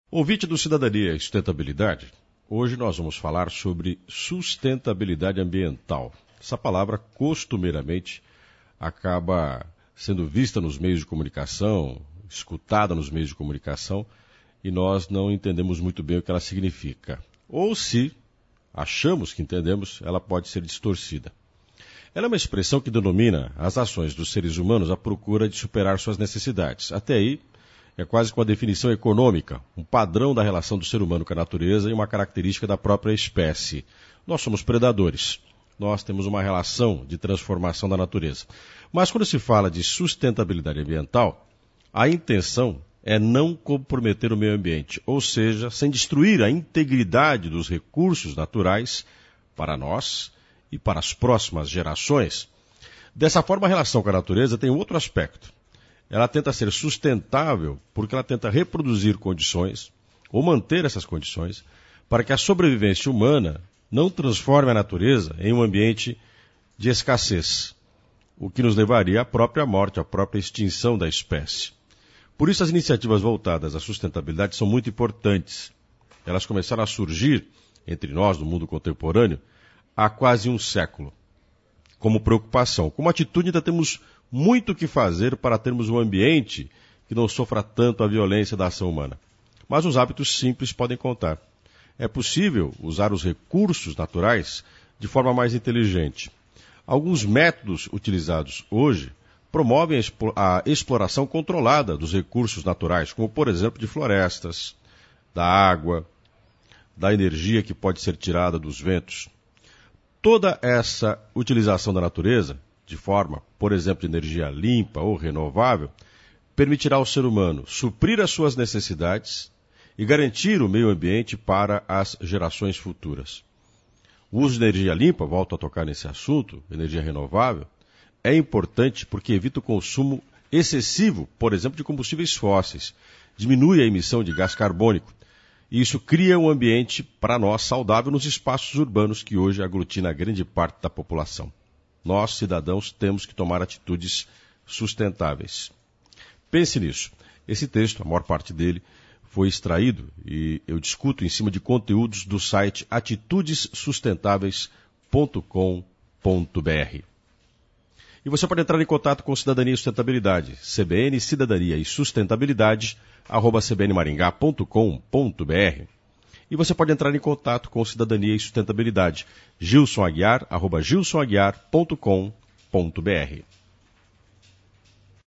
Ouvinte do Cidadania e Sustentabilidade, hoje nós vamos falar sobre sustentabilidade ambiental. Essa palavra costumeiramente acaba sendo vista nos meios de comunicação, escutada nos meios de comunicação, e nós não entendemos muito bem o que ela significa. Ou se achamos que entendemos, ela pode ser distorcida. Ela é uma expressão que denomina as ações dos seres humanos à procura de superar suas necessidades. Até aí, é quase com a definição econômica, um padrão da relação do ser humano com a natureza e uma característica da própria espécie. Nós somos predadores. Nós temos uma relação de transformação da natureza. Mas quando se fala de sustentabilidade ambiental, a intenção é não comprometer o meio ambiente, ou seja, sem destruir a integridade dos recursos naturais para nós e para as próximas gerações. Dessa forma, a relação com a natureza tem outro aspecto. Ela tenta ser sustentável porque ela tenta reproduzir condições, ou manter essas condições, para que a sobrevivência humana não transforme a natureza em um ambiente de escassez, o que nos levaria à própria morte, à própria extinção da espécie. Por isso, as iniciativas voltadas à sustentabilidade são muito importantes. Elas começaram a surgir entre nós, no mundo contemporâneo, há quase um século, como preocupação. Como atitude, ainda temos muito o que fazer para termos um ambiente que não sofra tanto a violência da ação humana. Mas os hábitos simples podem contar. É possível usar os recursos naturais de forma mais inteligente. Alguns métodos utilizados hoje promovem a exploração controlada dos recursos naturais, como, por exemplo, de florestas, da água, da energia que pode ser tirada dos ventos. Toda essa utilização da natureza, de forma, por exemplo, de energia limpa ou renovável, permitirá ao ser humano suprir as suas necessidades e garantir o meio ambiente para as gerações futuras. O uso de energia limpa, volto a tocar nesse assunto, energia renovável, é importante porque evita o consumo excessivo, por exemplo, de combustíveis fósseis, diminui a emissão de gás carbônico, e isso cria um ambiente para nós saudável nos espaços urbanos que hoje aglutina grande parte da população. Nós, cidadãos, temos que tomar atitudes sustentáveis. Pense nisso. Esse texto, a maior parte dele, foi extraído e eu discuto em cima de conteúdos do site atitudessustentáveis.com.br. E você pode entrar em contato com Cidadania e Sustentabilidade, CBN Cidadania e Sustentabilidade, @cbnmaringá.com.br. E você pode entrar em contato com Cidadania e Sustentabilidade, gilsonaguiar@gilsonaguiar.com.br.